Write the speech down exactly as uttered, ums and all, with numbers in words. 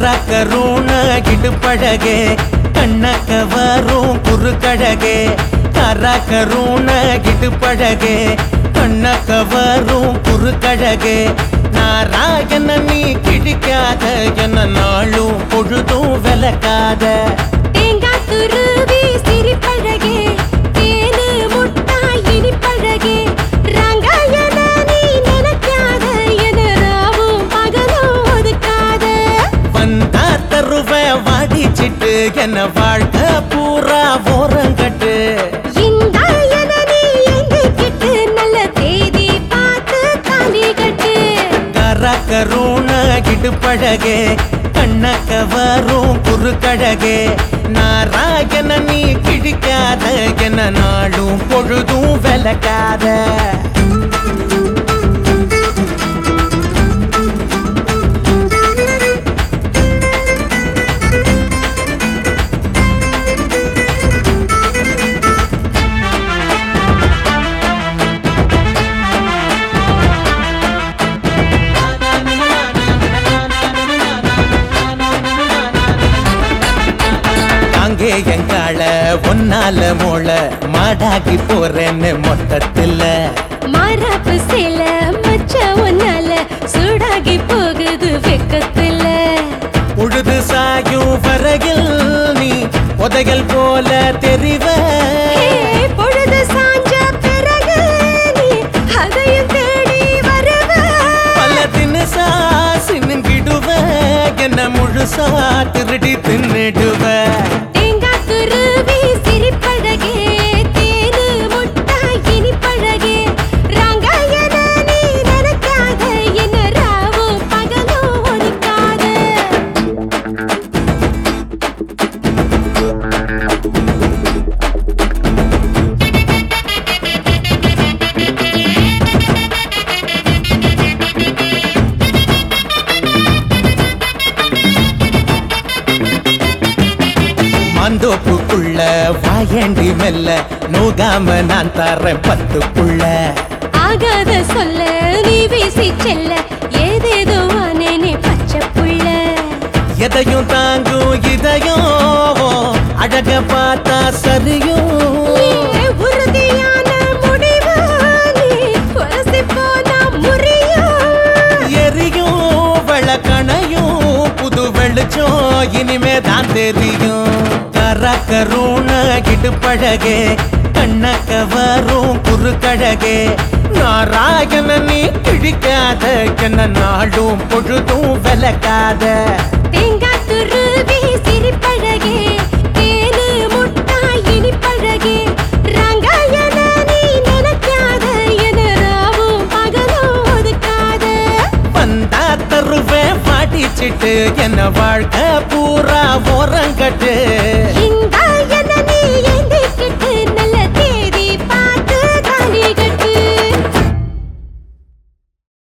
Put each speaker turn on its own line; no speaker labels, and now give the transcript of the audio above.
கரூண இடுப்பழகே கண்ணக்க வரும் குறுக்கழகே கரூண இடுப்பழகே கண்ணக்க வரும் குறுக்கழகே நாராயண நீ கிழிக்காத என்ன நாளும் பொழுதும் விளக்காத
தேங்காய் துருவி சிரிப்பழகே தேனு முட்டாய் இனிப்பழகே ரங்காயன நீ நினைக்காத என ராவும் பகலும் ஒதுக்காத
வந்தா தருவ வாடிச்சிட்டு என்ன வாழ்க்கை பூரா ஓரங்கட்டு
இந்த என நீ எங்கிக்கிட்டு நல்ல தேதி பார்த்து தாலி கட்டு
கரூண இடுப்பழகே கண்ணக்க வரும் குறுக்கழகே நாராயண நீ கிழிக்காத என்ன நாளும் பொழுதும் விளக்காத எங்கால ஒன்னால மோள மாடாகி போறேன்னு மொத்தத்துல
மாறாப்பு சில மச்ச ஒன்னால சூடாகி போகுது வெக்கத்துல
உழுது சாயும் வரையில் நீ உதைகள் போல தெரிவ
பொழுது சாஞ்ச பிறகு நீ அதையும் தேடி வருவ
பல தினசா சின்னுங்கிடுவ என்ன முழுசா திருடி தின்னுடுவ
துருவி சிரிப்பழகே தேனு முட்டாய் இனிப்பழகே ரங்காயன நீ நினைக்காத என்ன ராவும் பகலும் ஒதுக்காத
மாந்தோப்புக்குள்ள வாயண்டி மெல்ல நோகாம நான் தரேன் பத்துக்குள்ள
ஆகாத சொல்ல நீ வீசி செல்ல ஏதேதோ ஆனேனே பச்சை புள்ள
எதையும் தாங்கும் இதயம் அழக பார்த்தா சரியும்
உறுதியான முடிவு நீ உரசி போனா முறியும்
எரியும் வெளக்கணையும் புது வெளிச்சம் இனிமே தான் தெரியும் கரூண இடுப்பழகே கண்ணக்க வரும் குறுக்கழகே நாராயண நீ கிழிக்காத என்ன நாளும் பொழுதும் விளக்காத
தேங்காய் துருவி சிரிப்பழகே தேனு முட்டாய் இனிப்பழகே ரங்காயன நீ நினைக்காத என ராவும் பகலும் ஒதுக்காத
வந்தா தருவே வாடிச்சிட்டு என்ன வாழ்க்கை பூரா ஓரங்கட்டு